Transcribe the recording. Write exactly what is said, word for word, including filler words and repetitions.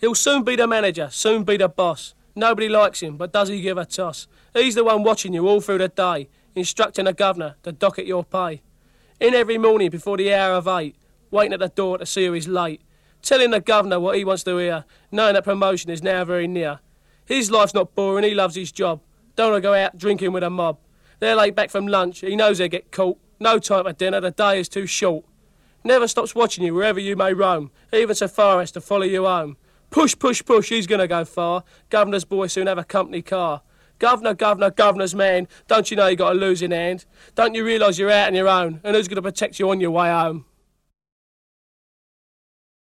He'll soon be the manager, soon be the boss. Nobody likes him, but does he give a toss? He's the one watching you all through the day, instructing the governor to docket your pay. In every morning before the hour of eight, waiting at the door to see who is late, telling the governor what he wants to hear, knowing that promotion is now very near. His life's not boring, he loves his job. Don't want to go out drinking with a mob. They're late back from lunch, he knows they'll get caught. No time for dinner, the day is too short. Never stops watching you wherever you may roam, even so far as to follow you home. Push, push, push, he's going to go far. Governor's boy soon have a company car. Governor, governor, governor's man, don't you know you got a losing hand? Don't you realise you're out on your own, and who's going to protect you on your way home?